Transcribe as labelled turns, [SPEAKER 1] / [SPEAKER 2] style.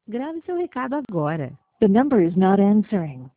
[SPEAKER 1] Grave seu recado agora.
[SPEAKER 2] The number is not answering.